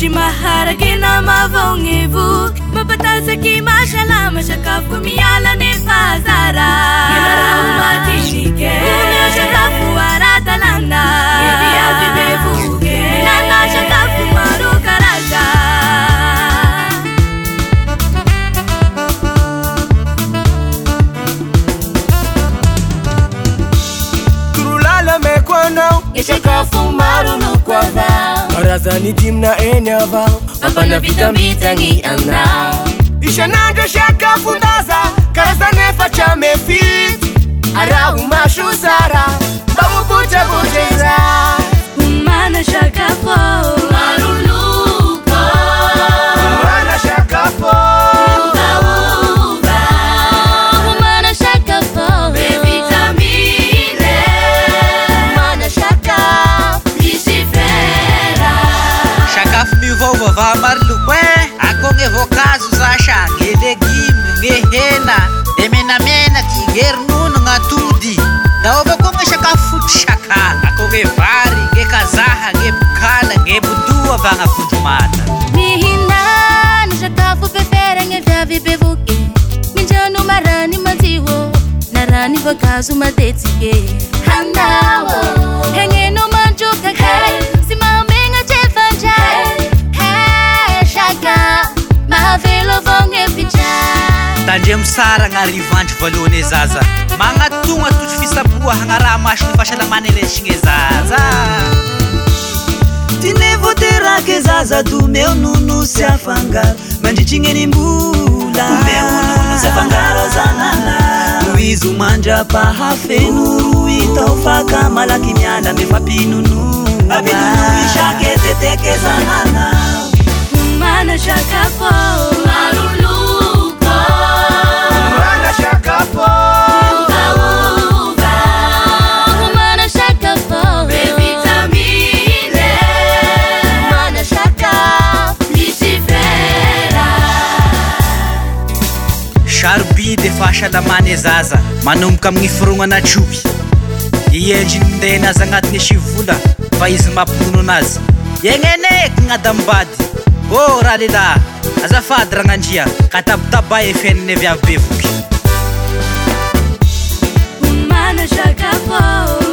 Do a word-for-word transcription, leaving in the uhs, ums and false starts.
Tsy maharaka na mavognevo mampatasaky masalama sakafo miala nefa zara Ngarao matinike Umeo sakafo ara-dalana Ibiavy bevoke Nana sakafo maro karaza Turulala mekwanao E sakafo maro no kwava Karazany dimy na eny avao Ampana vitambitangi anao Isanandro sakafon-daza karazany efatra mefity Araho maso tsara mba mobotrabotreza Humana sakafo maro loko Humana sakafo Uva uva Humana sakafo Be vitamine Humana sakafo Misy fera Sakafo miovova va maro loko e Ako nge voankazo zasha nge legume nge hena E menamenaky nge ronono gn'atody Da ova koa nge sakafo foty saka Ako nge vary nge kazaha nge bokala nge bodoa va gn'akondro mata Mihinana sakafo pepera nge viavy bevoke Minjano marany maziwo Na rany voankazo matetsike Hanao Hengeno manjoka kay Si mamegna chefanjay Hey shaka Mahavelo vonge pichai Tandremo sara gn'arivandro voalohany e zaza Magnatogna totry fisaboa hagnaraha maso ny fahasalamana elesiny e zaza Tine voteraka e zaza domeo nono sy afangaro Mandritrigny eny mbola Domeo nono sy afangaro zanana No izo mandrapahafeno Roy tao faka malaky miala mefampinono Apinono isake teteke zanana Humana sakafo maro loko Humana sakafo Uva uva Humana sakafo Be vitamine Humana sakafo Misy fera Saroby de fahasalamana e zaza Manomboka amin'ny forognana troky Iendriny minday anazy agnatiny sivola Fa izy mampinono anazy Egneneky gn'adambady Oh raha lehilahy azafady ragnandria Ka tabataba e fiainany viavy bevoky Humana sakafo